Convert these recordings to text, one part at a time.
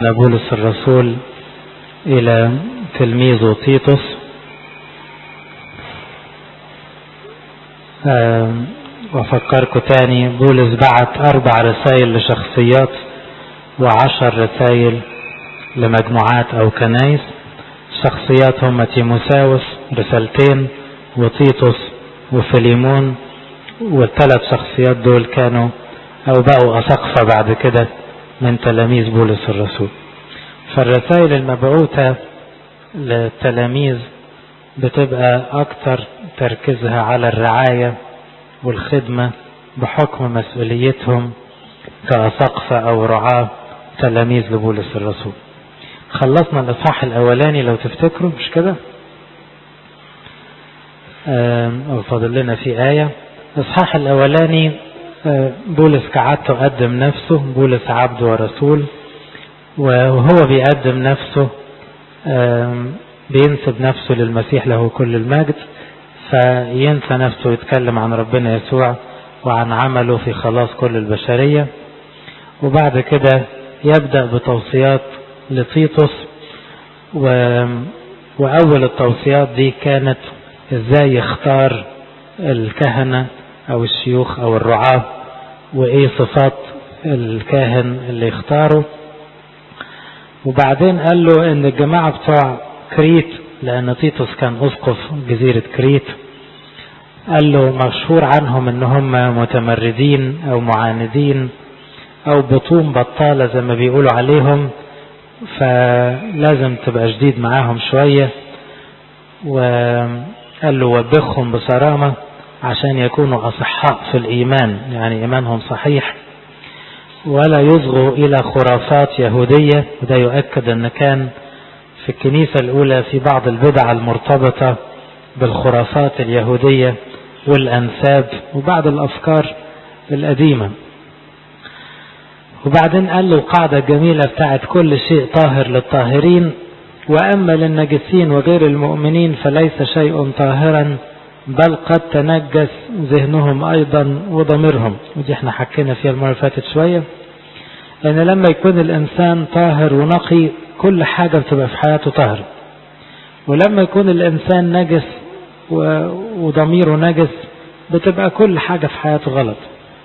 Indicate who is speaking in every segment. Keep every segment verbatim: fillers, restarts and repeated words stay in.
Speaker 1: بولس الرسول إلى تلميذه تيتوس. وفكركم تاني، بولس بعت أربع رسائل لشخصيات وعشر رسائل لمجموعات أو كنايس. شخصيات هم تيموساوس رسالتين، وتيتوس وفيليمون، والثلاث شخصيات دول كانوا أو بقوا أساقفة بعد كده من تلاميذ بولس الرسول. فالرسائل المبعوثة للتلاميذ بتبقى أكتر تركيزها على الرعاية والخدمة بحكم مسؤوليتهم كأساقفة أو رعاة تلاميذ لبولس الرسول. خلصنا الإصحاح الأولاني لو تفتكروا، مش كده؟ أو فاضل لنا في آية. الإصحاح الأولاني بولس كعادته قدم نفسه، بولس عبد ورسول، وهو بيقدم نفسه بينسب نفسه للمسيح له كل المجد، فينسى نفسه ويتكلم عن ربنا يسوع وعن عمله في خلاص كل البشرية. وبعد كده يبدأ بتوصيات لتيتوس، وأول التوصيات دي كانت ازاي يختار الكهنة أو الشيوخ أو الرعاة، وإيه صفات الكاهن اللي يختاره. وبعدين قال له إن الجماعة بتوع كريت، لأن تيتوس كان أسقف جزيرة كريت، قال له مشهور عنهم إن هم متمردين أو معاندين أو بطون بطالة زي ما بيقولوا عليهم، فلازم تبقى شديد معاهم شوية. وقال له وبخهم بصرامة عشان يكونوا أصحاء في الإيمان، يعني إيمانهم صحيح، ولا يصغوا إلى خرافات يهودية. وده يؤكد أن كان في الكنيسة الأولى في بعض البدع المرتبطة بالخرافات اليهودية والأنساب وبعض الأفكار القديمة. وبعدين قال له القاعدة الجميلة بتاعت كل شيء طاهر للطاهرين، وأما للنجسين وغير المؤمنين فليس شيء طاهرا، بل قد تنجس ذهنهم أيضا وضميرهم. ودي احنا حكينا فيها المرة فاتت شوية، لأن لما يكون الإنسان طاهر ونقي كل حاجة بتبقى في حياته طاهر، ولما يكون الإنسان نجس وضميره نجس بتبقى كل حاجة في حياته غلط.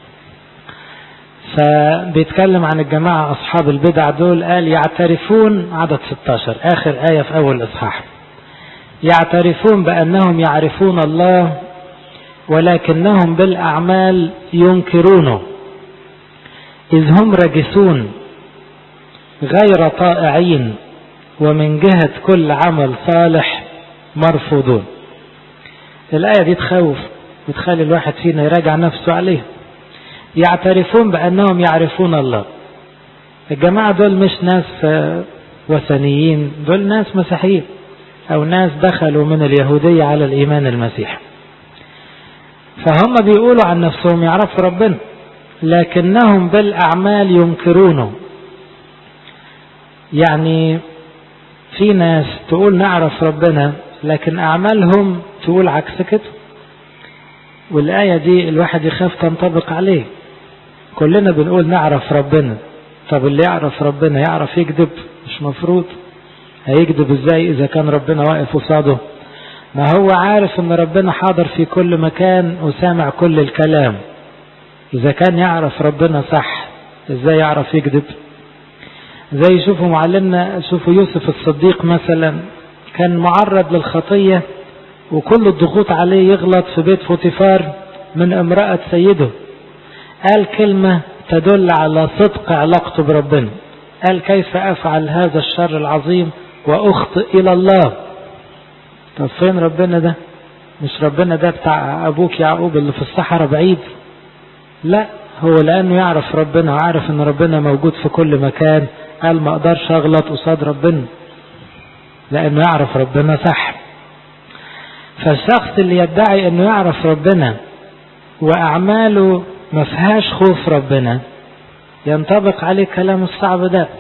Speaker 1: فبيتكلم عن الجماعة أصحاب البدع دول، قال يعترفون، عدد ستاشر آخر آية في أول إصحاح، يعترفون بأنهم يعرفون الله ولكنهم بالأعمال ينكرونه، إذ هم رجسون غير طائعين ومن جهة كل عمل صالح مرفوضون. الآية دي تخوف وتخلي الواحد فينا يراجع نفسه عليه. يعترفون بأنهم يعرفون الله. الجماعة دول مش ناس وثنيين، دول ناس مسيحيين أو ناس دخلوا من اليهودية على الإيمان المسيح، فهم بيقولوا عن نفسهم يعرفوا ربنا لكنهم بالأعمال ينكرونه. يعني في ناس تقول نعرف ربنا لكن أعمالهم تقول عكس كده، والآية دي الواحد يخاف تنطبق عليه. كلنا بنقول نعرف ربنا، طب اللي يعرف ربنا يعرف يكذب؟ مش مفروض. هيكذب ازاي اذا كان ربنا واقف قصاده؟ ما هو عارف ان ربنا حاضر في كل مكان وسامع كل الكلام. اذا كان يعرف ربنا صح ازاي يعرف يكذب؟ زي شوفوا معلمنا، شوفوا يوسف الصديق مثلا، كان معرض للخطية وكل الضغوط عليه يغلط في بيت فوتيفار من امرأة سيده. قال كلمة تدل على صدق علاقته بربنا، قال كيف أفعل هذا الشر العظيم وأخطئ إلى الله. طب فين ربنا ده؟ مش ربنا ده بتاع أبوك يعقوب اللي في الصحراء بعيد؟ لا، هو لأنه يعرف ربنا وعارف أن ربنا موجود في كل مكان، قال ما أقدرش أغلط قصاد ربنا لأنه يعرف ربنا صح. فالشخص اللي يدعي أنه يعرف ربنا وأعماله ما فيهاش خوف ربنا ينطبق عليه كلام الصعب ده.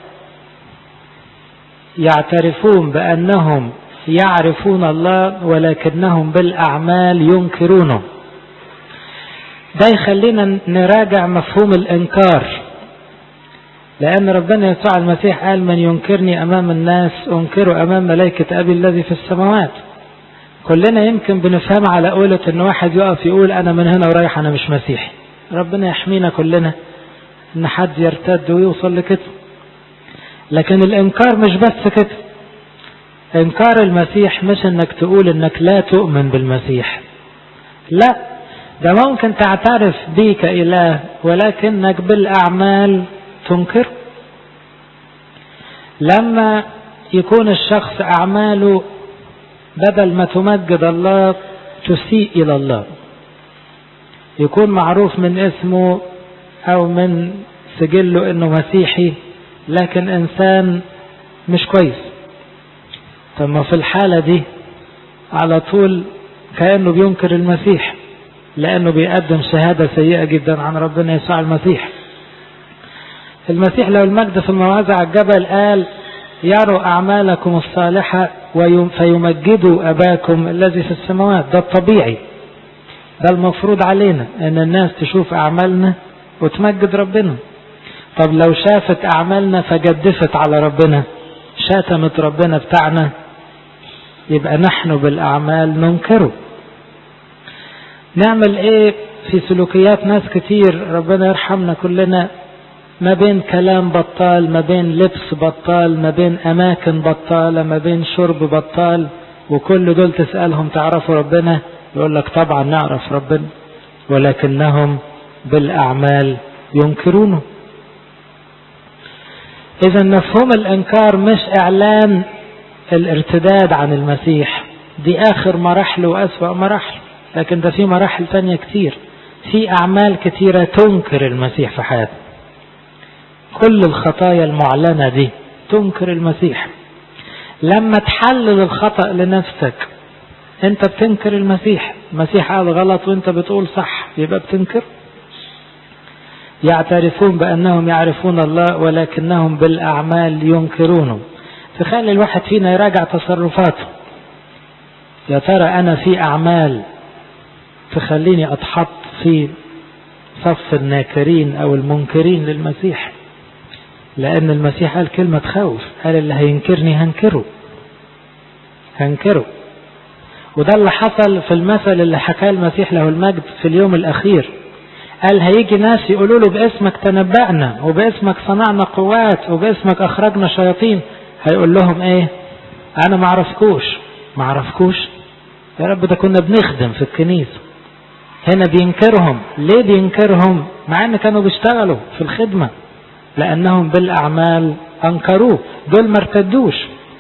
Speaker 1: يعترفون بأنهم يعرفون الله ولكنهم بالأعمال ينكرونه. ده يخلينا نراجع مفهوم الإنكار. لأن ربنا يسوع المسيح قال من ينكرني أمام الناس أنكره أمام ملائكة أبي الذي في السماوات. كلنا يمكن بنفهم على قولة إن واحد يقف يقول أنا من هنا ورايح أنا مش مسيحي. ربنا يحمينا كلنا إن حد يرتد ويوصل لكده. لكن الإنكار مش بس كده. إنكار المسيح مش إنك تقول إنك لا تؤمن بالمسيح، لا، ده ممكن تعترف بيه كإله ولكنك بالأعمال تنكر. لما يكون الشخص أعماله بدل ما تمجد الله تسيء إلى الله، يكون معروف من اسمه أو من سجله إنه مسيحي لكن إنسان مش كويس، ثم في الحالة دي على طول كأنه بينكر المسيح، لأنه بيقدم شهادة سيئة جدا عن ربنا يسوع المسيح. المسيح له المجد في الموعظة على الجبل قال يروا أعمالكم الصالحة فيمجدوا أباكم الذي في السماوات. ده الطبيعي، ده المفروض علينا أن الناس تشوف أعمالنا وتمجد ربنا. طب لو شافت أعمالنا فجدفت على ربنا، شاتمت ربنا بتاعنا، يبقى نحن بالأعمال ننكره. نعمل ايه في سلوكيات ناس كتير ربنا يرحمنا كلنا، ما بين كلام بطال، ما بين لبس بطال، ما بين أماكن بطالة، ما بين شرب بطال، وكل دول تسألهم تعرفوا ربنا؟ يقول لك طبعا نعرف ربنا، ولكنهم بالأعمال ينكرونه. إذا مفهوم الإنكار مش إعلان الارتداد عن المسيح، دي آخر مراحل وأسوأ مراحل، لكن ده في مراحل تانية كتير، في أعمال كتيرة تنكر المسيح في حياتنا. كل الخطايا المعلنة دي تنكر المسيح. لما تحلل الخطأ لنفسك انت بتنكر المسيح. المسيح قال غلط وانت بتقول صح، يبقى بتنكر. يعترفون بأنهم يعرفون الله ولكنهم بالأعمال ينكرونه. تخلي الواحد فينا يراجع تصرفاته، يا ترى أنا في أعمال تخليني أتحط في صف الناكرين أو المنكرين للمسيح؟ لأن المسيح قال كلمة تخوف، قال اللي هينكرني هنكره هنكره. وده اللي حصل في المثل اللي حكاه المسيح له المجد في اليوم الأخير. قال هيجي ناس يقولوا له باسمك تنبأنا وباسمك صنعنا قوات وباسمك أخرجنا شياطين. هيقول لهم ايه؟ أنا معرفكوش. معرفكوش يا رب، ده كنا بنخدم في الكنيسة. هنا بينكرهم. ليه بينكرهم؟ مع ان كانوا بيشتغلوا في الخدمة، لأنهم بالأعمال أنكروه. دول ما ارتدوش،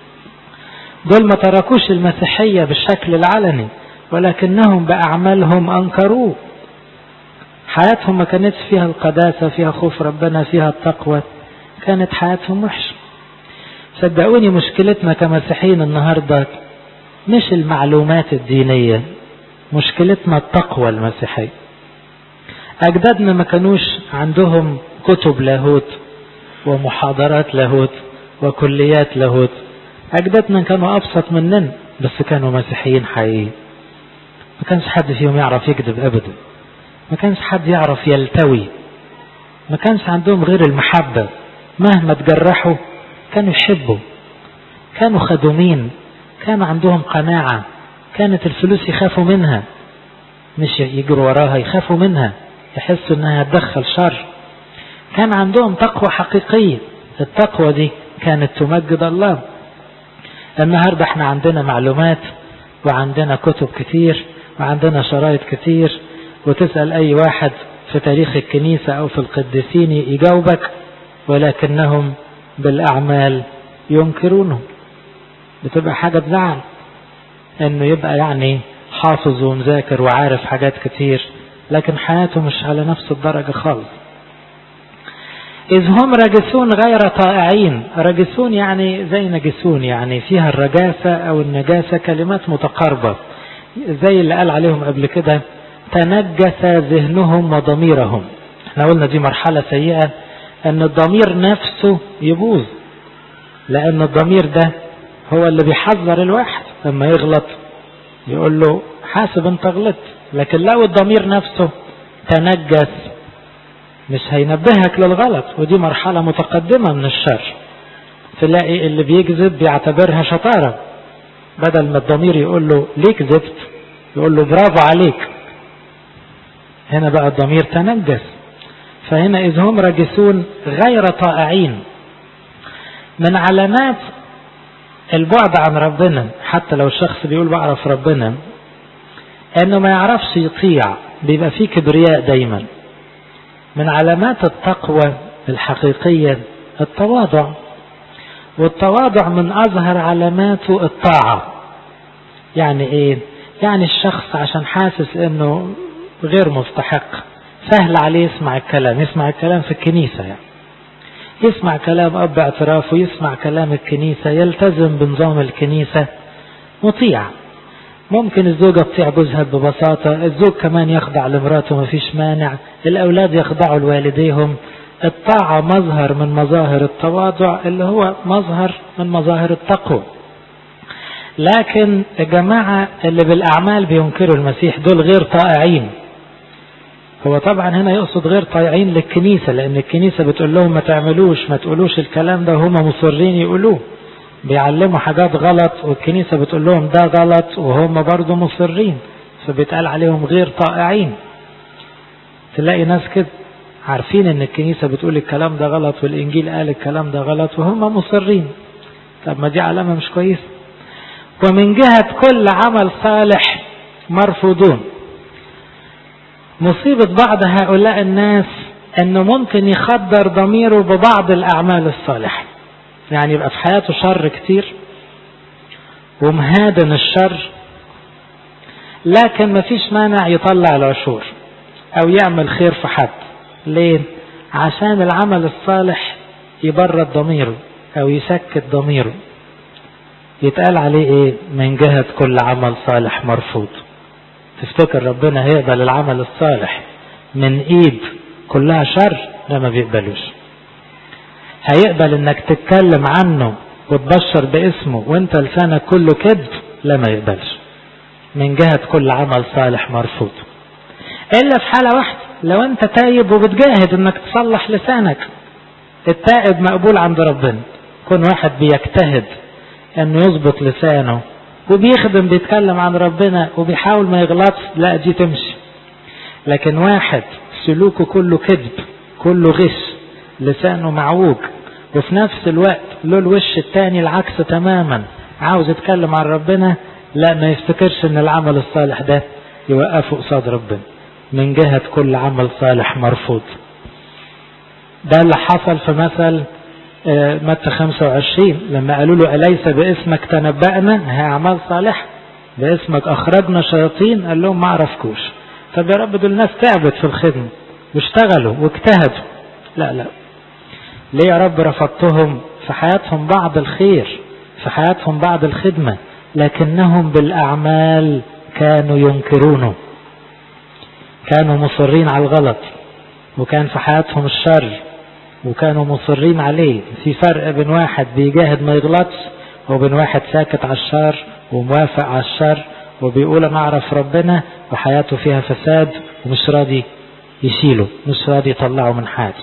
Speaker 1: دول ما تركوش المسيحية بالشكل العلني، ولكنهم بأعمالهم أنكروه. حياتهم ما كانت فيها القداسة، فيها خوف ربنا، فيها التقوى، كانت حياتهم وحشة. صدقوني مشكلتنا كمسيحيين النهاردة مش المعلومات الدينية، مشكلتنا التقوى المسيحية. أجدادنا ما كانوش عندهم كتب لاهوت ومحاضرات لاهوت وكليات لاهوت. أجدادنا كانوا أبسط مننا بس كانوا مسيحيين حقيقيين. ما كانش حد فيهم يعرف يكذب أبدا، ما كانش حد يعرف يلتوي، ما كانش عندهم غير المحبة. مهما تجرحوا كانوا يحبوا، كانوا خدومين، كان عندهم قناعة. كانت الفلوس يخافوا منها، مش يجروا وراها، يخافوا منها، يحسوا انها تدخل شر. كان عندهم تقوى حقيقية. التقوى دي كانت تمجد الله. النهاردة احنا عندنا معلومات وعندنا كتب كتير وعندنا شرايط كتير، وتسأل اي واحد في تاريخ الكنيسة او في القديسين يجاوبك، ولكنهم بالأعمال ينكرونه. بتبقى حاجة تزعل انه يبقى يعني حافظ ومذاكر وعارف حاجات كتير، لكن حياته مش على نفس الدرجة خالص. إذ هم رجسون غير طائعين. رجسون يعني زي نجسون، يعني فيها الرجاسة أو النجاسة، كلمات متقاربة، زي اللي قال عليهم قبل كده تنجس ذهنهم وضميرهم. احنا قلنا دي مرحلة سيئة، أن الضمير نفسه يبوظ، لأن الضمير ده هو اللي بيحذر الواحد لما يغلط، يقول له حاسب انت غلط. لكن لو الضمير نفسه تنجس مش هينبهك للغلط، ودي مرحلة متقدمة من الشر. تلاقي اللي بيكذب بيعتبرها شطارة، بدل ما الضمير يقول له ليه كذبت يقول له برافو عليك. هنا بقى الضمير تنجس. فهنا إذ هم راجسون غير طائعين. من علامات البعد عن ربنا حتى لو الشخص بيقول بعرف ربنا انه ما يعرفش يطيع، بيبقى فيه كبرياء دايما. من علامات التقوى الحقيقية التواضع، والتواضع من أظهر علاماته الطاعة. يعني إيه؟ يعني الشخص عشان حاسس إنه غير مستحق سهل عليه يسمع الكلام، يسمع الكلام في الكنيسة، يعني يسمع كلام أب اعتراف ويسمع كلام الكنيسة، يلتزم بنظام الكنيسة، مطيع. ممكن الزوجة تطيع جوزها ببساطة، الزوج كمان يخضع لمراته مفيش مانع، الأولاد يخضعوا لوالديهم. الطاعة مظهر من مظاهر التواضع اللي هو مظهر من مظاهر التقوى. لكن الجماعة اللي بالأعمال بينكروا المسيح دول غير طائعين. هو طبعا هنا يقصد غير طائعين للكنيسة، لأن الكنيسة بتقول لهم ما تعملوش ما تقولوش الكلام ده، وهم مصرين يقولوه، بيعلموا حاجات غلط والكنيسة بتقول لهم ده غلط وهم برضو مصرين، فبيتقال عليهم غير طائعين. تلاقي ناس كده عارفين ان الكنيسة بتقول الكلام ده غلط والانجيل قال الكلام ده غلط وهم مصرين. طب ما دي علامة مش كويسة. ومن جهة كل عمل صالح مرفوضون. مصيبة بعض هؤلاء الناس انه ممكن يخدر ضميره ببعض الاعمال الصالحة، يعني يبقى في حياته شر كتير ومهادن الشر، لكن مفيش مانع يطلع العشور او يعمل خير في حد. ليه؟ عشان العمل الصالح يبرد ضميره او يسكت ضميره. يتقال عليه ايه؟ من جهة كل عمل صالح مرفوض. تفتكر ربنا هيقبل العمل الصالح من ايد كلها شر؟ لا، ما بيقبلوش. هيقبل انك تتكلم عنه وتبشر باسمه وانت لسانك كله كذب؟ لا، ما يقبلش. من جهة كل عمل صالح مرفوض، الا في حالة واحدة، لو انت تايب وبتجاهد انك تصلح لسانك. التائب مقبول عند ربنا. كون واحد بيجتهد انه يظبط لسانه وبيخدم بيتكلم عن ربنا وبيحاول ما يغلطش، لا دي تمشي. لكن واحد سلوكه كله كذب كله غش، لسانه معوج، وفي نفس الوقت له الوش التاني العكس تماما، عاوز يتكلم عن ربنا، لا، ما يفتكرش ان العمل الصالح ده يوقفه قصاد ربنا. من جهة كل عمل صالح مرفوض. ده اللي حصل في مثل متى خمسة وعشرين لما قالوا له أليس باسمك تنبأنا؟ هي أعمال صالح. باسمك أخرجنا شياطين؟ قال لهم ما عرفكوش. طب يا رب دول الناس تعبت في الخدمة واشتغلوا واجتهدوا. لا لا، ليه يا رب رفضتهم؟ في حياتهم بعض الخير، في حياتهم بعض الخدمة، لكنهم بالأعمال كانوا ينكرونه، كانوا مصرين على الغلط، وكان في حياتهم الشر وكانوا مصرين عليه. في فرق بين واحد بيجاهد ما يغلطش وبين واحد ساكت على الشر وموافق على الشر وبيقول انا اعرف ربنا وحياته فيها فساد ومش راضي يشيله، مش راضي يطلعه من حاجه.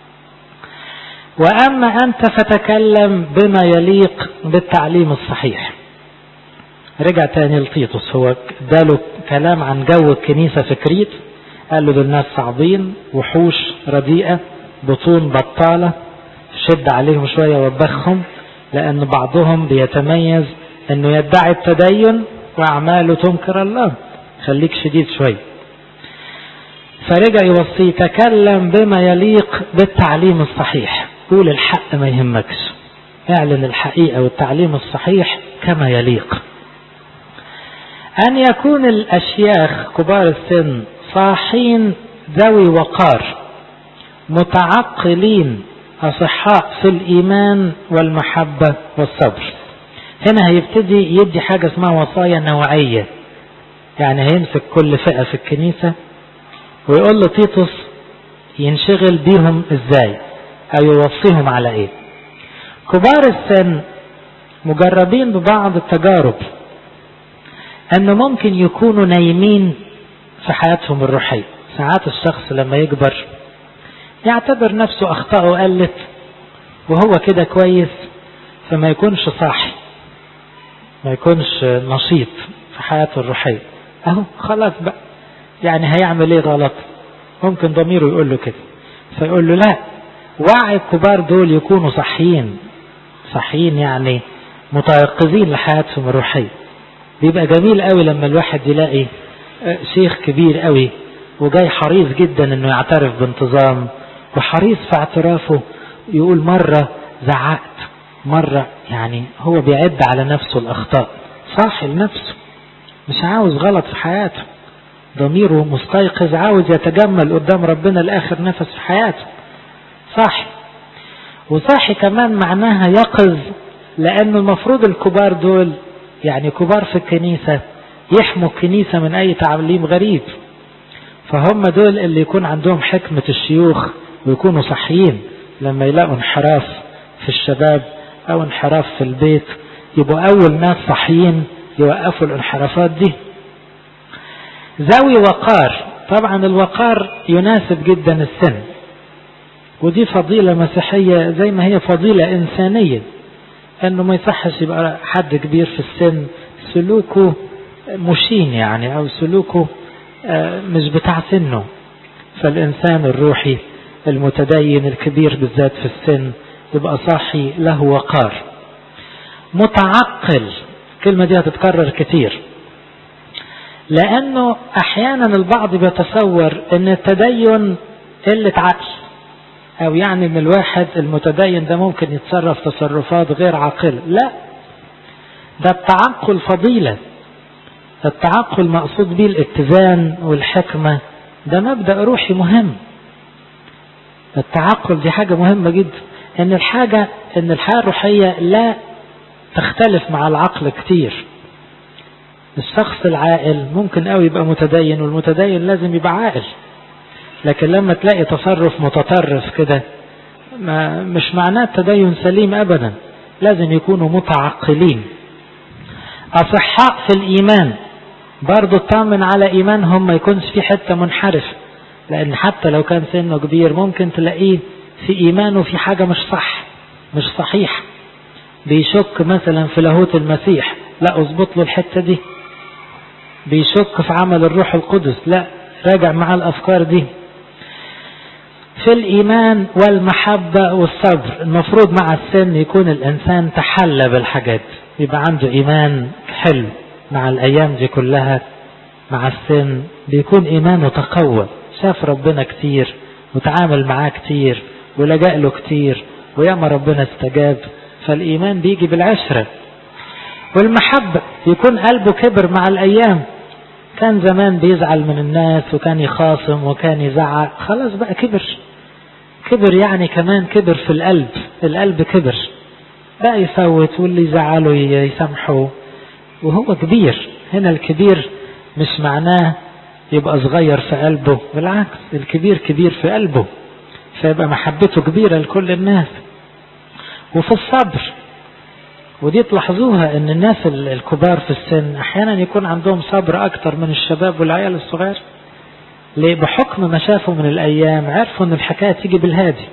Speaker 1: واما انت فتكلم بما يليق بالتعليم الصحيح. رجع تاني لتيتوس، هو اداله كلام عن جو الكنيسة في كريت، قال له دول الناس صعبين، وحوش رديئة، بطون بطالة، شد عليهم شوية وبخهم، لأن بعضهم بيتميز أنه يدعي التدين وأعماله تنكر الله. خليك شديد شوية. فرجع يوصي تكلم بما يليق بالتعليم الصحيح، قول الحق ما يهمكش، اعلن الحقيقة والتعليم الصحيح كما يليق. أن يكون الأشياخ كبار السن صاحين ذوي وقار، متعقلين، أصحاء في الإيمان والمحبة والصبر. هنا هيبتدي يدي حاجة اسمها وصايا نوعية، يعني هيمسك كل فئة في الكنيسة ويقول له تيتوس ينشغل بيهم ازاي او يوصيهم على ايه. كبار السن مجربين ببعض التجارب، أنه ممكن يكونوا نايمين في حياتهم الروحية. ساعات الشخص لما يكبر يعتبر نفسه أخطأه قلت وهو كده كويس، فما يكونش صاحي، ما يكونش نشيط في حياته الروحية. اهو خلاص بقى، يعني هيعمل ايه غلط؟ ممكن ضميره يقول له كده، فيقول له لا، وعي الكبار دول يكونوا صحيين، صحيين يعني متيقظين لحياتهم الروحية. بيبقى جميل قوي لما الواحد يلاقي شيخ كبير قوي وجاي حريص جدا انه يعترف بانتظام، وحريص في اعترافه يقول مرة زعقت، مرة يعني هو بيعد على نفسه الأخطاء، صاحي لنفسه، مش عاوز غلط في حياته، ضميره مستيقظ، عاوز يتجمل قدام ربنا لآخر نفس في حياته، صاحي. وصاحي كمان معناها يقظ، لأنه المفروض الكبار دول يعني كبار في الكنيسة يحموا الكنيسة من أي تعليم غريب، فهم دول اللي يكون عندهم حكمة الشيوخ ويكونوا صحيين لما يلاقوا انحراف في الشباب أو انحراف في البيت، يبقوا أول ناس صحيين يوقفوا الانحرافات دي. ذوي وقار، طبعا الوقار يناسب جدا السن، ودي فضيلة مسيحية زي ما هي فضيلة إنسانية، أنه ما يصحش يبقى حد كبير في السن سلوكه مشين يعني، أو سلوكه مش بتاع سنه. فالإنسان الروحي المتدين الكبير بالذات في السن يبقى صاحي له وقار. متعقل، الكلمة دي هتتكرر كتير، لأنه أحيانا البعض بيتصور أن التدين قلة عقل، أو يعني أن الواحد المتدين ده ممكن يتصرف تصرفات غير عاقلة. لا، ده التعقل فضيلة. التعقل مقصود به الاتزان والحكمة، ده مبدأ روحي مهم. التعقل دي حاجة مهمة جدا، ان الحاجة ان الحياة الروحية لا تختلف مع العقل كتير. الشخص العاقل ممكن قوي يبقى متدين، والمتدين لازم يبقى عاقل، لكن لما تلاقي تصرف متطرف كده ما مش معناه التدين سليم ابدا، لازم يكونوا متعقلين. اصحاء في الايمان، برضو اطمن على ايمانهم ما يكونش في حتة منحرف، لان حتى لو كان سنه كبير ممكن تلاقيه في ايمانه في حاجة مش صح، مش صحيح، بيشك مثلا في لاهوت المسيح، لا اظبط له الحتة دي. بيشك في عمل الروح القدس، لا راجع مع الافكار دي. في الايمان والمحبة والصبر، المفروض مع السن يكون الانسان تحلى بالحاجات، يبقى عنده ايمان حلو مع الايام دي كلها. مع السن بيكون ايمانه تقوى، شاف ربنا كتير وتعامل معاه كتير ولجأ له كتير وياما ربنا استجاب، فالايمان بيجي بالعشرة. والمحبة، يكون قلبه كبر مع الايام، كان زمان بيزعل من الناس وكان يخاصم وكان يزعق، خلاص بقى كبر. كبر يعني كمان كبر في القلب، القلب كبر بقى يفوت، واللي يزعله يسامحه وهو كبير. هنا الكبير مش معناه يبقى صغير في قلبه، بالعكس الكبير كبير في قلبه، فيبقى محبته كبيرة لكل الناس. وفي الصبر، ودي تلاحظوها ان الناس الكبار في السن احيانا يكون عندهم صبر اكتر من الشباب والعيال الصغير. ليه؟ بحكم ما شافوا من الايام، عرفوا ان الحكاية تيجي بالهادي.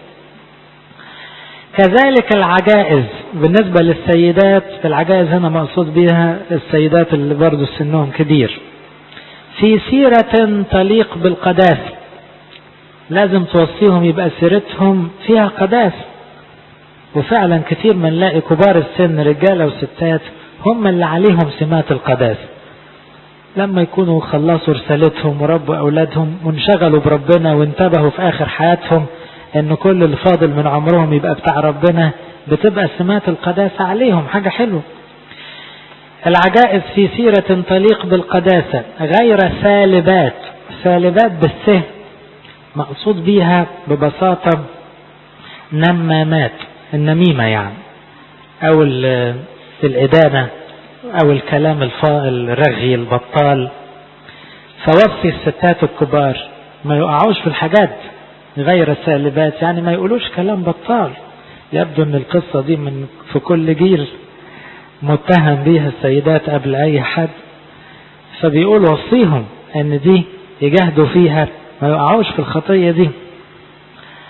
Speaker 1: كذلك العجائز، بالنسبة للسيدات العجائز هنا مقصود بها السيدات اللي برضو سنهم كبير، في سيرة تليق بالقداسة، لازم توصيهم يبقى سيرتهم فيها قداسة. وفعلا كثير من نلاقي كبار السن رجالة وستات هم اللي عليهم سمات القداسة، لما يكونوا خلصوا رسالتهم وربوا أولادهم وانشغلوا بربنا وانتبهوا في آخر حياتهم ان كل اللي فاضل من عمرهم يبقى بتاع ربنا، بتبقى سمات القداسة عليهم حاجة حلوة. العجائز في سيرة تليق بالقداسة، غير سالبات. سالبات بالسه مقصود بيها ببساطة نمامات، النميمة يعني، او الإدانة او الكلام الرغي البطال. فوصي الستات الكبار ما يقعوش في الحاجات غير سالبات، يعني ما يقولوش كلام بطال. يبدو ان القصة دي من في كل جيل متهم بيها السيدات قبل اي حد، فبيقول وصيهم ان دي يجاهدوا فيها ما يقعوش في الخطية دي.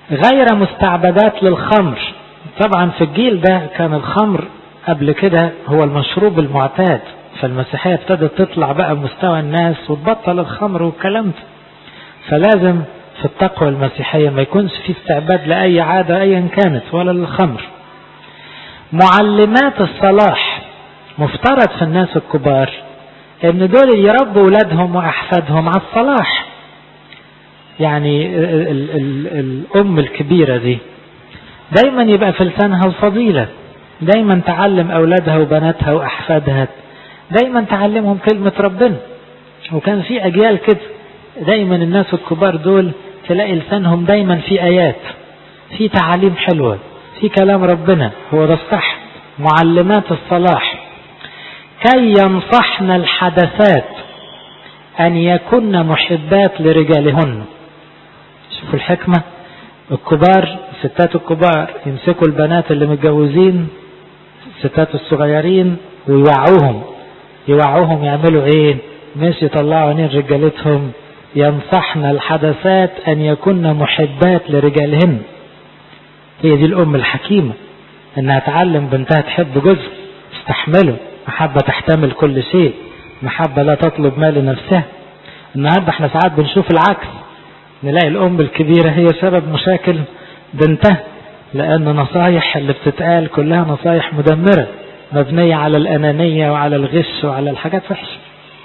Speaker 1: غير مستعبدات للخمر. طبعا في الجيل ده كان الخمر قبل كده هو المشروب المعتاد، فالمسيحية ابتدت تطلع بقى مستوى الناس وتبطل الخمر والكلام ده. فلازم في التقوى المسيحية ما يكونش في استعباد لأي عادة أيا كانت ولا للخمر. معلمات الصلاح، مفترض في الناس الكبار ان دول يربوا اولادهم واحفادهم على الصلاح. يعني ال ال ال الام الكبيرة دي دايما يبقى في لسانها الفضيلة، دايما تعلم اولادها وبناتها واحفادها، دايما تعلمهم كلمة ربنا. وكان في اجيال كده دايما الناس الكبار دول تلاقي لسانهم دايما في ايات، في تعاليم حلوة، في كلام ربنا، هو ده الصح. معلمات الصلاح كي ينصحن الحدثات أن يكن محبات لرجالهن. شوفوا الحكمة، الكبار الستات الكبار يمسكوا البنات اللي متجوزين الستات الصغيرين ويوعوهم يوعوهم يعملوا ايه؟ مش يطلعوا عينين رجالتهم. ينصحن الحدثات أن يكن محبات لرجالهن. هي دي الأم الحكيمة، انها تعلم بنتها تحب جوزها، تستحمله، محبة تحتمل كل شيء، محبة لا تطلب ما لنفسها. النهاردة احنا ساعات بنشوف العكس، نلاقي الأم الكبيرة هي سبب مشاكل بنتها، لأن نصايح اللي بتتقال كلها نصايح مدمرة مبنية على الأنانية وعلى الغش وعلى الحاجات وحشة.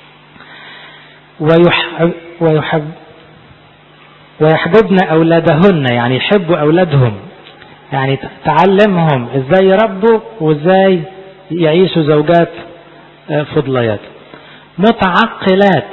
Speaker 1: ويحب, ويحب ويحببن أولادهن، يعني يحبوا أولادهم، يعني تعلمهم ازاي يربوا وازاي يعيشوا زوجات فضليات. متعقلات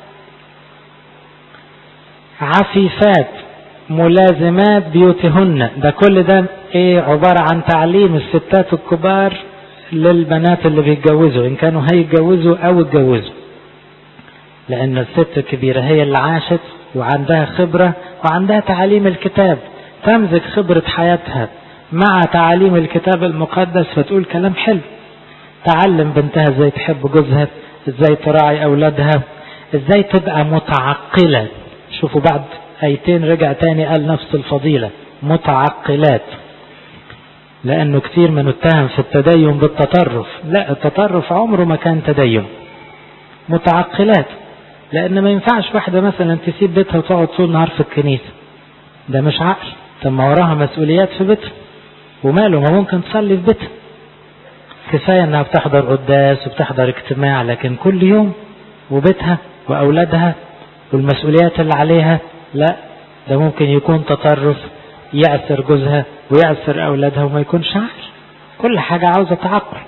Speaker 1: عفيفات ملازمات بيوتهن. ده كل ده ايه؟ عبارة عن تعليم الستات الكبار للبنات اللي بيتجوزوا ان كانوا هيتجوزوا او اتجوزوا، لان الست الكبيرة هي اللي عاشت وعندها خبرة وعندها تعليم الكتاب، تمزج خبرة حياتها مع تعاليم الكتاب المقدس فتقول كلام حلو. تعلم بنتها ازاي تحب جوزها، ازاي تراعي اولادها، ازاي تبقى متعقلة. شوفوا بعد ايتين رجع تاني قال نفس الفضيلة، متعقلات. لانه كتير من اتهم في التدين بالتطرف، لا، التطرف عمره ما كان تدين. متعقلات، لان ما ينفعش واحدة مثلا تسيب بيتها وتقعد طول النهار في الكنيسة، ده مش عقل. طب ما وراها مسؤوليات في بيتها، وماله، ما ممكن تصلي في بيتها. كفاية انها بتحضر قداس وبتحضر اجتماع، لكن كل يوم وبيتها واولادها والمسؤوليات اللي عليها، لا، ده ممكن يكون تطرف يأثر جوزها ويأثر اولادها وما يكونش عقل. كل حاجة عاوزة تعقل.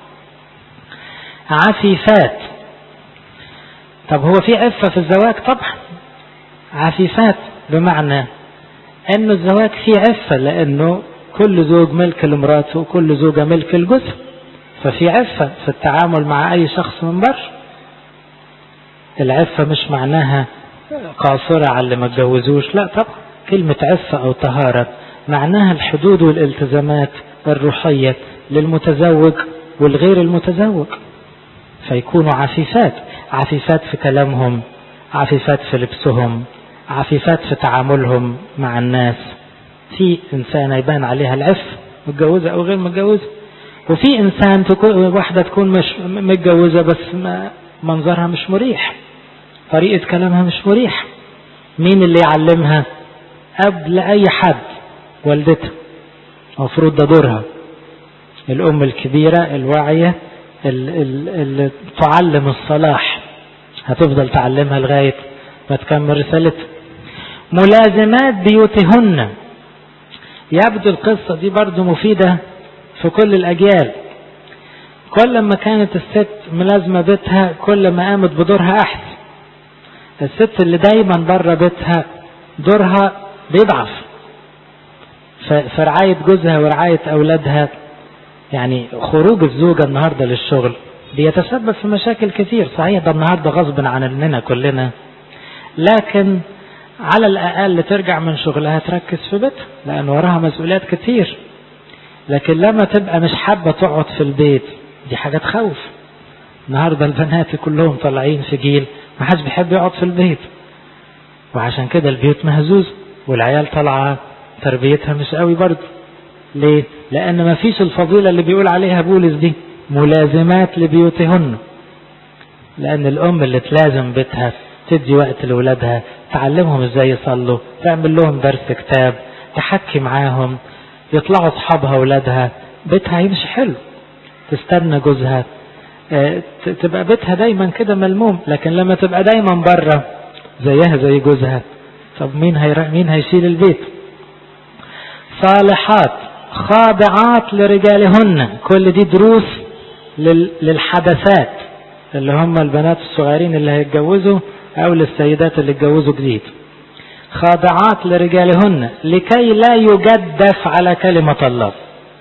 Speaker 1: عفيفات، طب هو في عفة في الزواج؟ طبعا عفيفات بمعنى انه الزواج فيه عفة، لانه كل زوج ملك لمراته وكل زوجة ملك لجوزها، ففي عفة في التعامل مع اي شخص من بره. العفة مش معناها قاصرة على اللي ما اتجوزوش، لا طبعا. كلمة عفة او طهارة معناها الحدود والالتزامات الروحية للمتزوج والغير المتزوج، فيكونوا عفيفات. عفيفات في كلامهم، عفيفات في لبسهم، عفيفات في تعاملهم مع الناس. في إنسان يبان عليها العف متجوزة أو غير متجوزة، وفي إنسان تكون واحدة تكون مش متجوزة بس ما منظرها مش مريح، طريقة كلامها مش مريح. مين اللي يعلمها؟ قبل أي حد والدتها، المفروض ده دورها. الأم الكبيرة الواعية اللي تعلم الصلاح هتفضل تعلمها لغاية ما تكمل رسالتها. ملازمات بيوتهن، يبدو القصة دي برضو مفيدة في كل الأجيال. كل ما كانت الست ملازمة بيتها كل ما قامت بدورها أحسن. الست اللي دايما بره بيتها دورها بيضعف في رعاية جوزها ورعاية أولادها. يعني خروج الزوجة النهاردة للشغل بيتسبب في مشاكل كثير، صحيح ده النهاردة غصب عننا كلنا، لكن على الأقل ترجع من شغلها تركز في بيتها لأن وراها مسؤوليات كتير. لكن لما تبقى مش حابة تقعد في البيت دي حاجة تخوف. النهاردة البنات كلهم طالعين في جيل ما حدش بيحب يقعد في البيت، وعشان كده البيوت مهزوز والعيال طالعة تربيتها مش قوي برضه. ليه؟ لأن ما فيش الفضيلة اللي بيقول عليها بولس دي، ملازمات لبيوتهن. لأن الأم اللي تلازم بيتها، تدي وقت لأولادها، تعلمهم ازاي يصلوا، تعمل لهم درس كتاب، تحكي معاهم، يطلعوا أصحابها أولادها، بيتها هيمشي حلو. تستنى جوزها، تبقى بيتها دايما كده ملموم. لكن لما تبقى دايما بره زيها زي جوزها، طب مين هي مين هيشيل البيت؟ صالحات خاضعات لرجالهن. كل دي دروس للحدثات اللي هم البنات الصغيرين اللي هيتجوزوا او للسيدات اللي اتجوزوا جديد. خاضعات لرجالهن لكي لا يجدف على كلمة الله.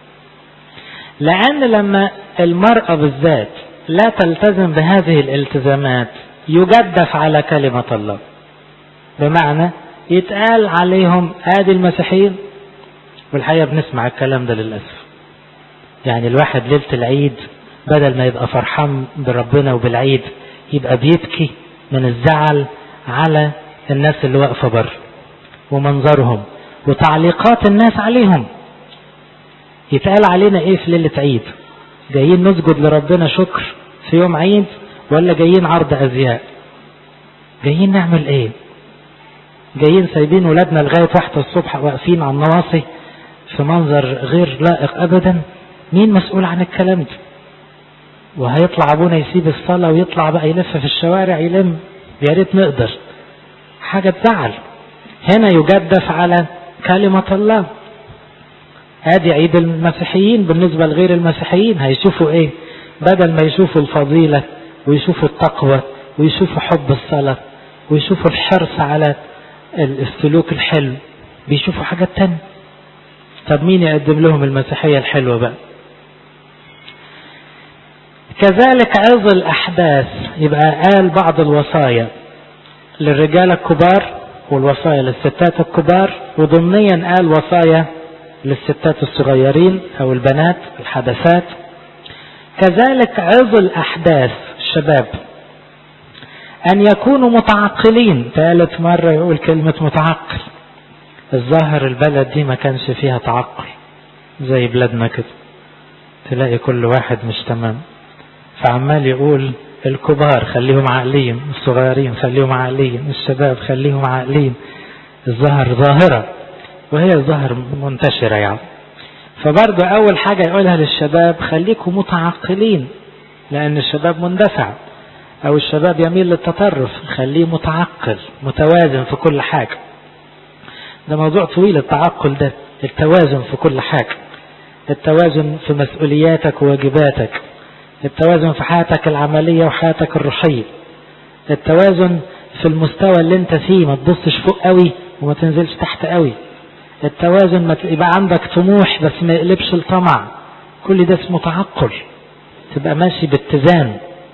Speaker 1: لأن لما المرأة بالذات لا تلتزم بهذه الالتزامات يجدف على كلمة الله. بمعنى يتقال عليهم ادي المسيحيين، والحقيقة بنسمع الكلام ده للأسف. يعني الواحد ليلة العيد بدل ما يبقى فرحان بربنا وبالعيد يبقى بيبكي من الزعل على الناس اللي واقفة بره ومنظرهم وتعليقات الناس عليهم. يتقال علينا ايه في ليلة عيد؟ جايين نسجد لربنا شكر في يوم عيد ولا جايين عرض ازياء؟ جايين نعمل ايه؟ جايين سايبين ولادنا لغاية واحدة الصبح واقفين على النواصي في منظر غير لائق ابدا؟ مين مسؤول عن الكلام ده؟ وهيطلع ابونا يسيب الصلاة ويطلع بقى يلف في الشوارع يلم؟ يا ريت نقدر. حاجة تزعل. هنا يجدف على كلمة الله. ادي عيد المسيحيين. بالنسبة لغير المسيحيين هيشوفوا ايه؟ بدل ما يشوفوا الفضيلة ويشوفوا التقوى ويشوفوا حب الصلاة ويشوفوا الحرص على السلوك الحلو، بيشوفوا حاجات تانية. طب مين يقدم لهم المسيحية الحلوة بقى؟ كذلك عظ الأحداث. يبقى قال بعض الوصايا للرجال الكبار والوصايا للستات الكبار، وضمنيا قال وصايا للستات الصغيرين أو البنات الحدثات. كذلك عظ الأحداث الشباب أن يكونوا متعقلين. ثالث مرة يقول كلمة متعقل. الظاهر البلد دي ما كانش فيها تعقل زي بلادنا كده، تلاقي كل واحد مش تمام. فعمال يقول الكبار خليهم عاقلين، الصغيرين خليهم عاقلين، الشباب خليهم عاقلين. الظاهر ظاهرة وهي ظاهر منتشرة يعني. فبرضه أول حاجة يقولها للشباب خليكم متعقلين، لأن الشباب مندفع أو الشباب يميل للتطرف. خليه متعقل متوازن في كل حاجة. ده موضوع طويل التعقل ده. التوازن في كل حاجة، التوازن في مسؤولياتك وواجباتك، التوازن في حياتك العملية وحياتك الروحية، التوازن في المستوى اللي انت فيه، ما تبصش فوق قوي وما تنزلش تحت قوي، التوازن ما يبقى عندك طموح بس ما يقلبش الطمع. كل ده اسمه تعقل، تبقى ماشي باتزان.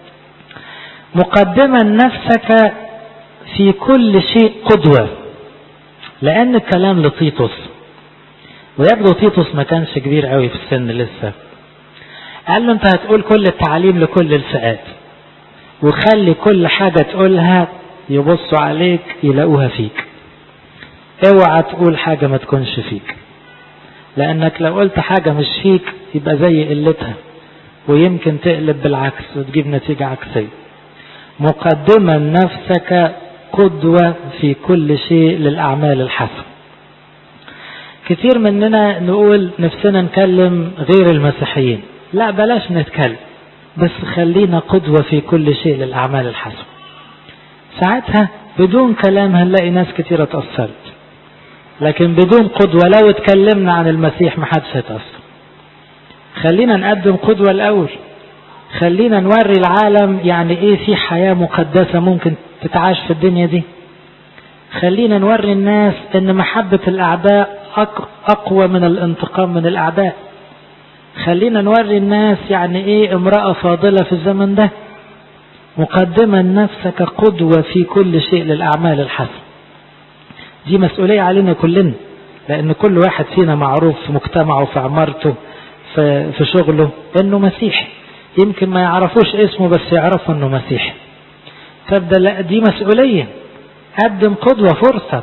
Speaker 1: مقدما نفسك في كل شيء قدوة. لأن الكلام لطيطس، ويبدو طيطس ما كانش كبير قوي في السن لسه. قال له انت هتقول كل التعليم لكل الفئات، وخلي كل حاجة تقولها يبصوا عليك يلاقوها فيك. اوعى تقول حاجة ما تكونش فيك، لأنك لو قلت حاجة مش فيك يبقى زي قلتها، ويمكن تقلب بالعكس وتجيب نتيجة عكسية. مقدما نفسك قدوة في كل شيء للأعمال الحسنة. كتير مننا نقول نفسنا نكلم غير المسيحيين، لا بلاش نتكلم، بس خلينا قدوة في كل شيء للأعمال الحسنة. ساعتها بدون كلام هنلاقي ناس كتيرة تأثرت. لكن بدون قدوة لو اتكلمنا عن المسيح محدش هيتأثر. خلينا نقدم قدوة الأول. خلينا نوري العالم يعني ايه في حياة مقدسة ممكن تتعاش في الدنيا دي. خلينا نوري الناس ان محبة الأعداء أقوى من الانتقام من الأعداء. خلينا نوري الناس يعني ايه امرأة فاضلة في الزمن ده. مقدما نفسك قدوة في كل شيء للأعمال الحسنة. دي مسؤولية علينا كلنا، لأن كل واحد فينا معروف في مجتمعه في عمارته في, في شغله انه مسيحي. يمكن ما يعرفوش اسمه بس يعرفوا انه مسيحي. تبدأ لا دي مسؤولية. قدم قدوة، فرصة.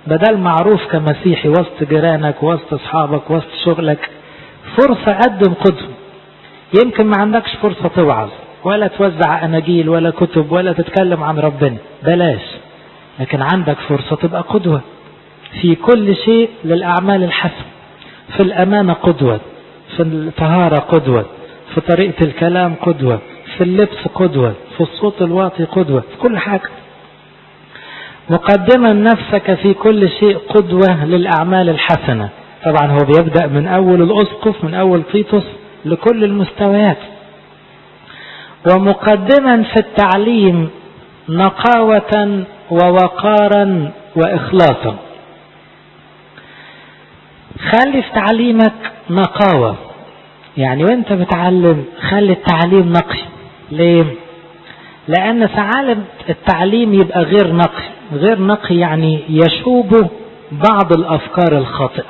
Speaker 1: بدل معروف كمسيحي وسط جيرانك وسط اصحابك وسط شغلك، فرصة قدم قدوة. يمكن ما عندكش فرصة توعظ ولا توزع اناجيل ولا كتب ولا تتكلم عن ربنا، بلاش، لكن عندك فرصة تبقى قدوة في كل شيء للأعمال الحسنة، في الأمانة قدوة، في الطهارة قدوة، في طريقة الكلام قدوة، في اللبس قدوة، في الصوت الواطي قدوة، في كل حاجة. مقدما نفسك في كل شيء قدوة للأعمال الحسنة. طبعا هو بيبدأ من أول الأسقف، من أول تيتوس لكل المستويات. ومقدما في التعليم نقاوة ووقارا وإخلاصا. خلي في تعليمك نقاوة، يعني وانت بتعلم خلي التعليم نقي. ليه؟ لأن ساعات التعليم يبقى غير نقي. غير نقي يعني يشوب بعض الأفكار الخاطئة.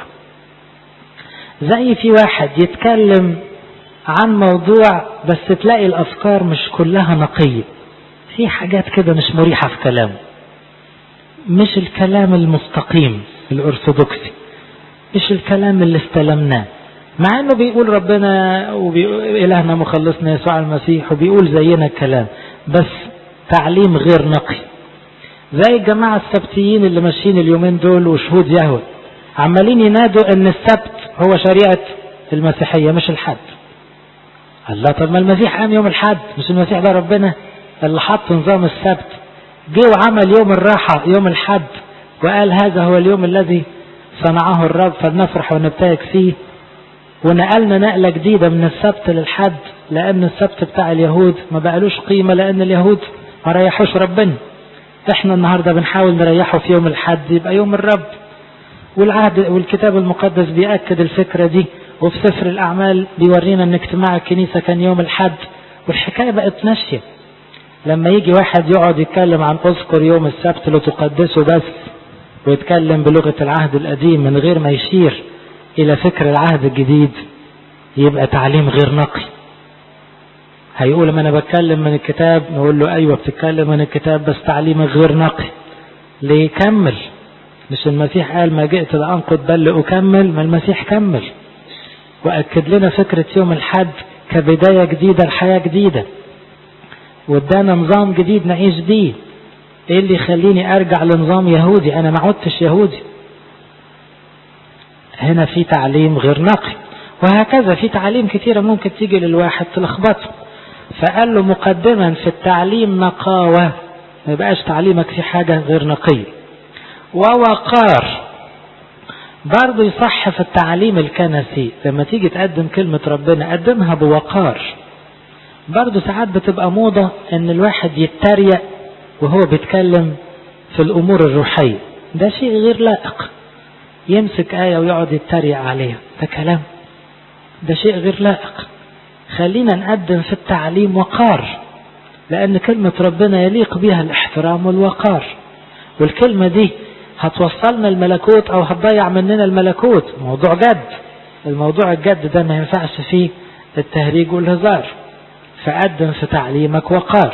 Speaker 1: زي في واحد يتكلم عن موضوع بس تلاقي الأفكار مش كلها نقية، في حاجات كده مش مريحة في كلامه، مش الكلام المستقيم الأرثوذكسي، مش الكلام اللي استلمناه، مع انه بيقول ربنا وبيقول إلهنا مخلصنا يسوع المسيح وبيقول زينا الكلام، بس تعليم غير نقي. زي الجماعة السبتيين اللي ماشيين اليومين دول وشهود يهوه، عمالين ينادوا ان السبت هو شريعة المسيحية مش الحد. الله، طب ما المسيح قام يوم الحد، مش المسيح ده ربنا اللي حط نظام السبت؟ جه وعمل يوم الراحة يوم الحد وقال هذا هو اليوم الذي صنعه الرب فلنفرح ونبتهج فيه، ونقلنا نقلة جديدة من السبت للحد، لأن السبت بتاع اليهود ما بقالوش قيمة لأن اليهود ما ريحوش ربنا. احنا النهاردة بنحاول نريحه في يوم الحد يبقى يوم الرب. والعهد والكتاب المقدس بيأكد الفكرة دي، وفي سفر الأعمال بيورينا ان اجتماع الكنيسة كان يوم الحد، والحكاية بقت ماشية. لما يجي واحد يقعد يتكلم عن اذكر يوم السبت لتقدسه بس، ويتكلم بلغة العهد القديم من غير ما يشير إلى فكر العهد الجديد، يبقى تعليم غير نقي. هيقول ما أنا بتكلم من الكتاب، نقول له أيوة بتتكلم من الكتاب بس تعليمك غير نقي. ليه؟ كمل. مش المسيح قال ما جئت لأنقض بل لأكمل؟ ما المسيح كمل وأكد لنا فكرة يوم الحد كبداية جديدة لحياة جديدة، وادانا نظام جديد نعيش بيه. ايه اللي يخليني ارجع لنظام يهودي؟ انا ما عدتش يهودي. هنا في تعليم غير نقي. وهكذا في تعليم كتيرة ممكن تيجي للواحد تلخبطه. فقال له مقدما في التعليم نقاوة، ما يبقاش تعليمك في حاجة غير نقية. ووقار، برضو يصح في التعليم الكنسي لما تيجي تقدم كلمة ربنا قدمها بوقار. برضو ساعات بتبقى موضة ان الواحد يتريق وهو بيتكلم في الامور الروحية، ده شيء غير لائق. يمسك آية ويقعد يتريق عليها، ده كلام، ده شيء غير لائق. خلينا نقدم في التعليم وقار، لأن كلمة ربنا يليق بها الاحترام والوقار، والكلمة دي هتوصلنا الملكوت أو هتضيع مننا الملكوت. موضوع جد، الموضوع الجد ده ما ينفعش فيه التهريج والهزار. فقدم في تعليمك وقار.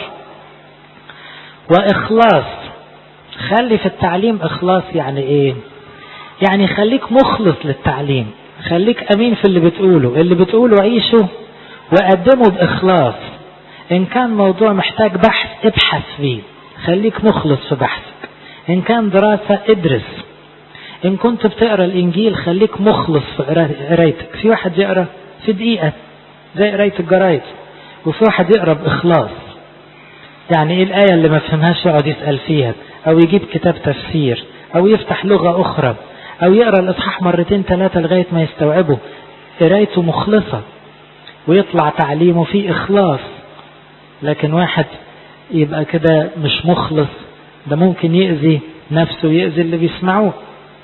Speaker 1: وإخلاص، خلي في التعليم إخلاص. يعني إيه؟ يعني خليك مخلص للتعليم، خليك أمين في اللي بتقوله، اللي بتقوله عيشه وقدمه بإخلاص. إن كان موضوع محتاج بحث ابحث فيه، خليك مخلص في بحثك. إن كان دراسة ادرس. إن كنت بتقرأ الإنجيل خليك مخلص في قرايتك. في واحد يقرأ في دقيقة زي قراية الجرايد، وفي واحد يقرأ بإخلاص. يعني إيه الآية اللي ما فهمهاش يقعد يسأل فيها، أو يجيب كتاب تفسير، أو يفتح لغة أخرى، أو يقرأ الإصحاح مرتين ثلاثة لغاية ما يستوعبه. قرايته مخلصة ويطلع تعليمه فيه إخلاص. لكن واحد يبقى كده مش مخلص، ده ممكن يأذي نفسه ويأذي اللي بيسمعوه.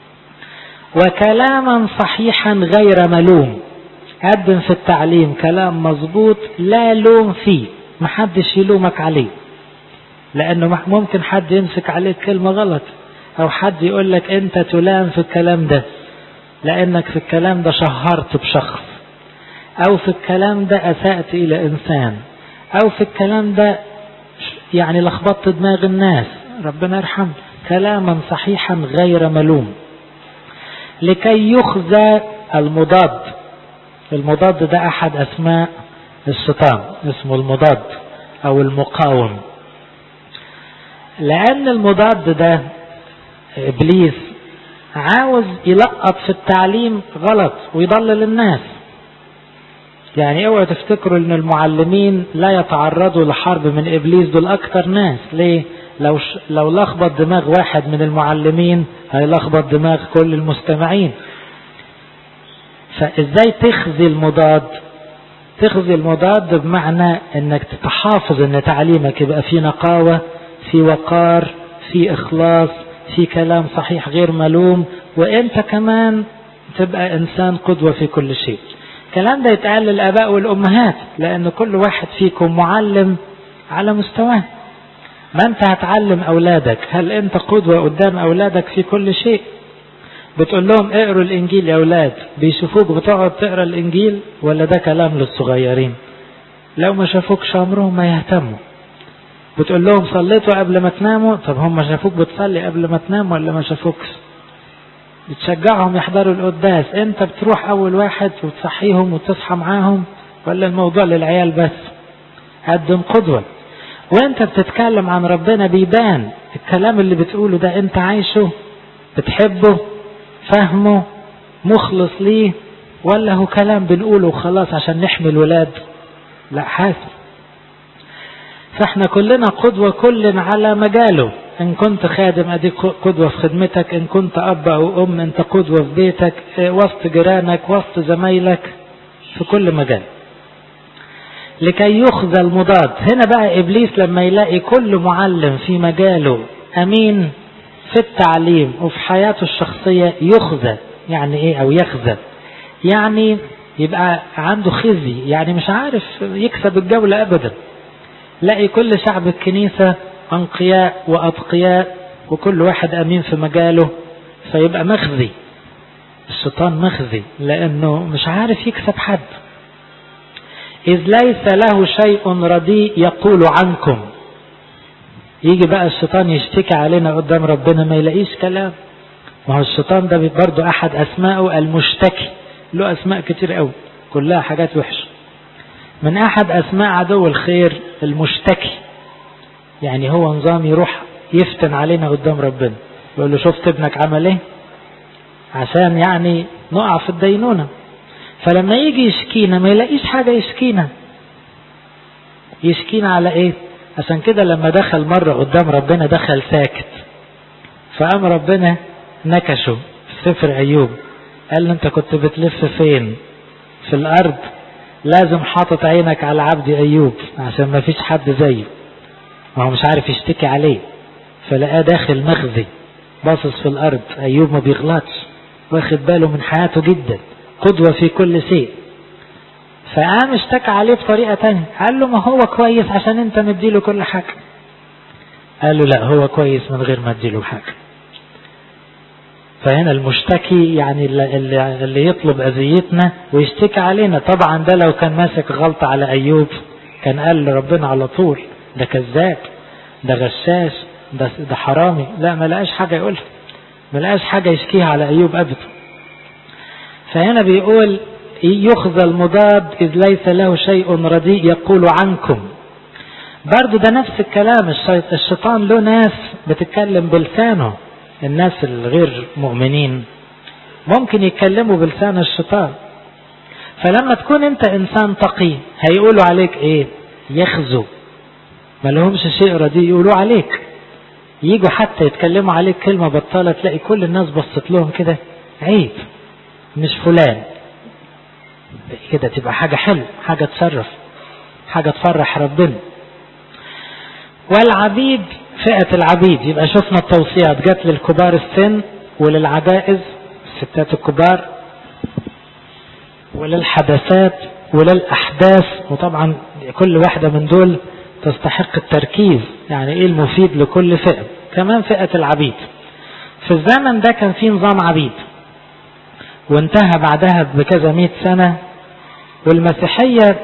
Speaker 1: وكلاما صحيحا غير ملوم، قدم في التعليم كلام مظبوط لا لوم فيه، محدش يلومك عليه، لأنه ممكن حد يمسك عليك كلمة غلط، أو حد يقول لك أنت تلام في الكلام ده لأنك في الكلام ده شهرت بشخص، أو في الكلام ده أسأت إلى إنسان، أو في الكلام ده يعني لخبطت دماغ الناس. ربنا يرحم. كلاما صحيحا غير ملوم لكي يخزى المضاد. المضاد ده أحد أسماء الشيطان، اسمه المضاد أو المقاوم، لأن المضاد ده إبليس عاوز يلقط في التعليم غلط ويضلل الناس. يعني اوعوا تفتكروا ان المعلمين لا يتعرضوا لحرب من إبليس، دول أكتر ناس. ليه؟ لو ش... لو لخبط دماغ واحد من المعلمين هيلخبط دماغ كل المستمعين. فازاي تخزي المضاد؟ تخزي المضاد بمعنى انك تتحافظ ان تعليمك يبقى فيه نقاوة، في وقار، في اخلاص، في كلام صحيح غير ملوم، وانت كمان تبقى انسان قدوة في كل شيء. الكلام ده يتقال للاباء والامهات، لان كل واحد فيكم معلم على مستواه. ما انت هتعلم اولادك، هل انت قدوة قدام اولادك في كل شيء؟ بتقول لهم اقروا الانجيل يا اولاد، بيشوفوك بتقعد تقرا الانجيل ولا ده كلام للصغيرين؟ لو ما شافوكش عمرهم ما يهتموا. بتقول لهم صليتوا قبل ما تناموا، طب هم شافوك بتصلي قبل ما تنام ولا ما شافوكش؟ بتشجعهم يحضروا القداس، انت بتروح اول واحد وتصحيهم وتصحى معاهم ولا الموضوع للعيال بس؟ قدم قدوة. وانت بتتكلم عن ربنا بيبان الكلام اللي بتقوله ده انت عايشه، بتحبه، فهمه، مخلص ليه، ولا هو كلام بنقوله وخلاص عشان نحمي الولاد؟ لا، حاسب. فاحنا كلنا قدوة كل على مجاله. ان كنت خادم اديك قدوة في خدمتك، ان كنت اب او ام انت قدوة في بيتك، وسط جيرانك، وسط زمايلك، في كل مجال. لكي يخزى المضاد. هنا بقى ابليس لما يلاقي كل معلم في مجاله امين في التعليم وفي حياته الشخصية يخزى. يعني ايه او يخزى؟ يعني يبقى عنده خزي، يعني مش عارف يكسب الجولة ابدا. لاقي كل شعب الكنيسة انقياء واتقياء وكل واحد امين في مجاله، فيبقى مخزي. الشيطان مخزي لانه مش عارف يكسب حد. إذ ليس له شيء رديء يقول عنكم. يجي بقى الشيطان يشتكي علينا قدام ربنا ما يلاقيش كلام. ما هو الشيطان ده برضو أحد أسمائه المشتكي، له أسماء كتير قوي كلها حاجات وحشة. من أحد أسماء عدو الخير المشتكي، يعني هو نظام يروح يفتن علينا قدام ربنا، يقول له شفت ابنك عمل ايه، عشان يعني نقع في الدينونة. فلما يجي يشكينا ما يلاقيش حاجة يشكينا. يشكينا على ايه؟ عشان كده لما دخل مرة قدام ربنا دخل ساكت، فقام ربنا نكشه في سفر أيوب، قال له انت كنت بتلف فين في الأرض؟ لازم حاطط عينك على عبد أيوب عشان ما فيش حد زيه. ما هو مش عارف يشتكي عليه، فلقاه داخل مخزي باصص في الأرض. أيوب ما بيغلطش، واخد باله من حياته جدا، قدوة في كل شيء. فقام اشتكى عليه بطريقة تانية، قال له ما هو كويس عشان انت مديله كل حاجة. قال له لا، هو كويس من غير ما اديله حاجة. فهنا المشتكي يعني اللي, اللي يطلب أذيتنا ويشتكي علينا. طبعا ده لو كان ماسك غلطة على أيوب كان قال لربنا على طول ده كذاب، ده غشاش، ده, ده حرامي. لا، ما لقاش حاجة يقولها، ما لقاش حاجة يشكيها على أيوب أبدا. فهنا بيقول يخزى المضاد إذ ليس له شيء رديء يقول عنكم. برضو ده نفس الكلام. الشيطان له ناس بتتكلم بلسانه. الناس الغير مؤمنين ممكن يتكلموا بلسان الشيطان. فلما تكون انت انسان تقي هيقولوا عليك ايه؟ يخزوا، ما لهمش شيء رديء يقولوا عليك. ييجوا حتى يتكلموا عليك كلمة بطالة تلاقي كل الناس بصت لهم كده، عيب، مش فلان كده. تبقى حاجة حلوة، حاجة تشرف، حاجة تفرح ربنا. والعبيد، فئة العبيد، يبقى شفنا التوصيات جات للكبار السن وللعجائز الستات الكبار وللحدثات وللأحداث. وطبعا كل واحدة من دول تستحق التركيز، يعني ايه المفيد لكل فئة. كمان فئة العبيد في الزمن ده كان في نظام عبيد وانتهى بعدها بكذا مئة سنة. والمسيحية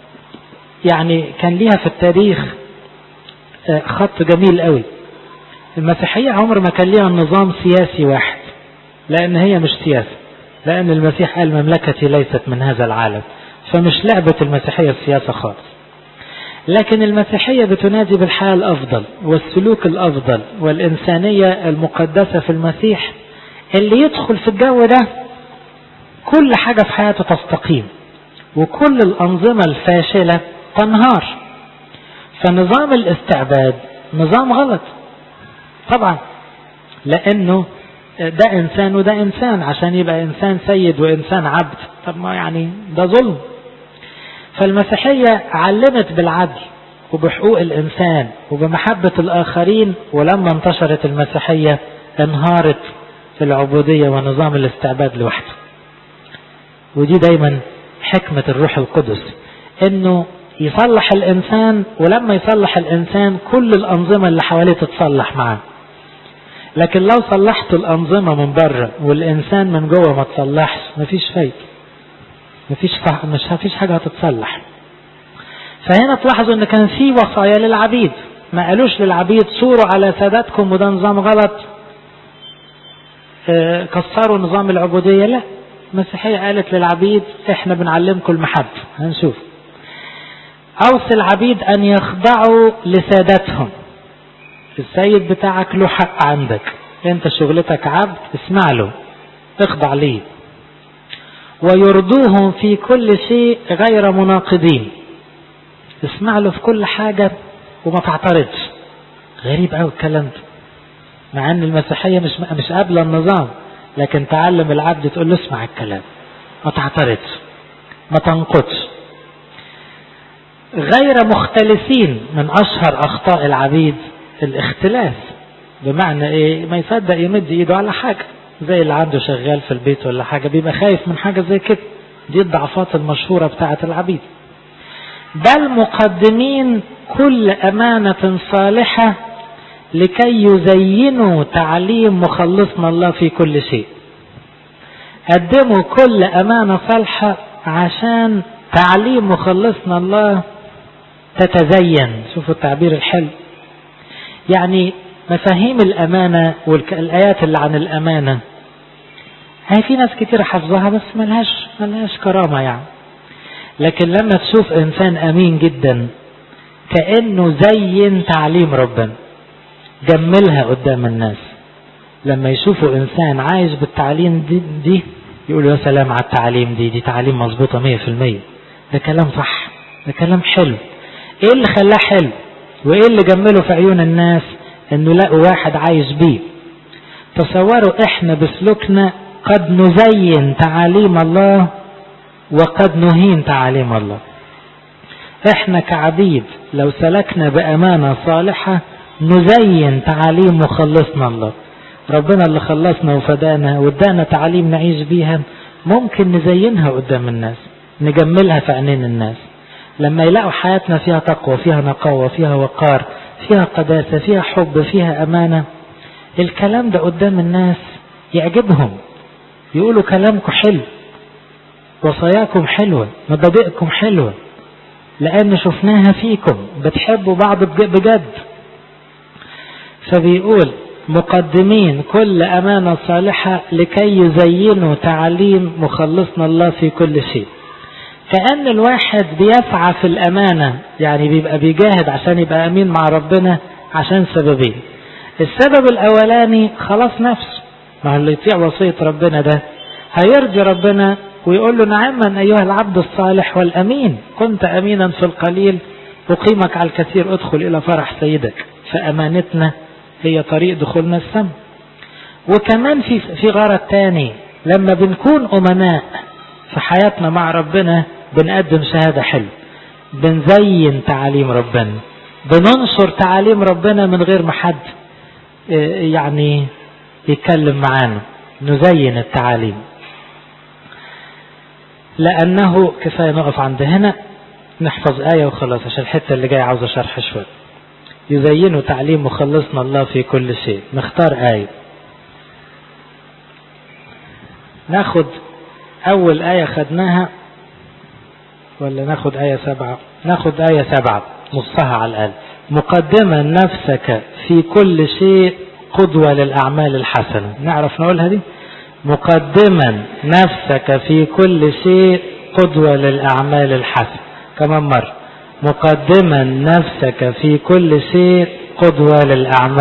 Speaker 1: يعني كان ليها في التاريخ خط جميل قوي. المسيحية عمر ما كان ليها نظام سياسي واحد، لأن هي مش سياسة، لأن المسيح قال مملكتي ليست من هذا العالم، فمش لعبة المسيحية السياسة خالص. لكن المسيحية بتنادي بالحياة الأفضل والسلوك الأفضل والإنسانية المقدسة في المسيح. اللي يدخل في الجو ده كل حاجة في حياته تستقيم، وكل الأنظمة الفاشلة تنهار. فنظام الاستعباد نظام غلط طبعا، لأنه ده إنسان وده إنسان، عشان يبقى إنسان سيد وإنسان عبد، طب ما يعني ده ظلم. فالمسيحية علمت بالعدل وبحقوق الإنسان وبمحبة الآخرين، ولما انتشرت المسيحية انهارت العبودية ونظام الاستعباد لوحده. ودي دايما حكمة الروح القدس، انه يصلح الإنسان، ولما يصلح الإنسان كل الأنظمة اللي حواليه تتصلح معاه. لكن لو صلحت الأنظمة من بره والإنسان من جوه ما تصلحش، مفيش فايدة، مفيش فح... مش مفيش حاجة هتتصلح. فهنا تلاحظوا ان كان في وصايا للعبيد، ما قالوش للعبيد صوروا على ساداتكم وده نظام غلط، اه كسروا نظام العبودية. لا، المسيحية قالت للعبيد احنا بنعلمكم المحبة. هنشوف. اوصي العبيد ان يخضعوا لسادتهم، السيد بتاعك له حق عندك، انت شغلتك عبد، اسمع له، اخضع ليه. ويرضوهم في كل شيء غير مناقضين، اسمع له في كل حاجة وما تعترضش. غريب قوي الكلام ده، مع ان المسيحية مش مش قابلة النظام، لكن تعلم العبد تقول له اسمع الكلام، ما تعترضش، ما تنقضش. غير مختلسين، من اشهر اخطاء العبيد الاختلاس، بمعنى ايه؟ ما يصدق يمد ايده على حاجة، زي اللي عنده شغال في البيت ولا حاجة بيبقى خايف من حاجة زي كده. دي الضعفات المشهورة بتاعة العبيد. بل مقدمين كل أمانة صالحة لكي يزينوا تعليم مخلصنا الله في كل شيء. قدموا كل أمانة صالحة عشان تعليم مخلصنا الله تتزين. شوفوا التعبير الحلو، يعني مفاهيم الأمانة والآيات اللي عن الأمانة هاي في ناس كتير حفظها بس ملهاش ملهاش كرامة يعني. لكن لما تشوف إنسان أمين جدا كأنه زين تعليم ربنا، جملها قدام الناس، لما يشوفوا إنسان عايش بالتعليم دي, دي يقولوا يا سلام على التعليم دي دي تعليم مظبوطة مية في المية، ده كلام صح، ده كلام حلو. ايه اللي خلاه حلو وايه اللي جمله في عيون الناس؟ انه لقوا واحد عايش بيه. تصوروا احنا بسلوكنا قد نزين تعاليم الله وقد نهين تعاليم الله. احنا كعبيد لو سلكنا بأمانة صالحة نزين تعاليم مخلصنا الله، ربنا اللي خلصنا وفدانا وادانا تعاليم نعيش بيها، ممكن نزينها قدام الناس، نجملها في عينين الناس. لما يلاقوا حياتنا فيها تقوى، فيها نقاوة، فيها وقار، فيها قداسة، فيها حب، فيها أمانة، الكلام ده قدام الناس يعجبهم، يقولوا كلامكم حلو، وصاياكم حلوة، مبادئكم حلوة، لأن شفناها فيكم بتحبوا بعض بجد. فبيقول مقدمين كل أمانة صالحة لكي يزينوا تعليم مخلصنا الله في كل شيء. كأن الواحد بيسعى في الأمانة، يعني بيبقى بيجاهد عشان يبقى أمين مع ربنا عشان سببين. السبب الأولاني خلاص نفسه، ما اللي يطيع وصية ربنا ده هيرجي ربنا ويقول له نعما أيها العبد الصالح والأمين، كنت أمينا في القليل أقيمك على الكثير، ادخل إلى فرح سيدك. فأمانتنا هي طريق دخولنا السماء. وكمان في في غرض تاني، لما بنكون أمناء في حياتنا مع ربنا بنقدم شهادة حلو، بنزين تعاليم ربنا، بننشر تعاليم ربنا من غير ما حد يعني يتكلم معانا، نزين التعاليم. لأنه كفاية نقف عند هنا، نحفظ آية وخلاص عشان الحتة اللي جاية عاوزة شرح شوية. يزينوا تعليم مخلصنا الله في كل شيء. نختار آية، ناخد أول آية خدناها ولا ناخد آية سبعة؟ ناخد آية سبعة نصها على الأقل. مقدما نفسك في كل شيء قدوة للأعمال الحسنة. نعرف نقولها دي؟ مقدما نفسك في كل شيء قدوة للأعمال الحسنة. كمان مرة، مقدما نفسك في كل شيء قدوة للأعمال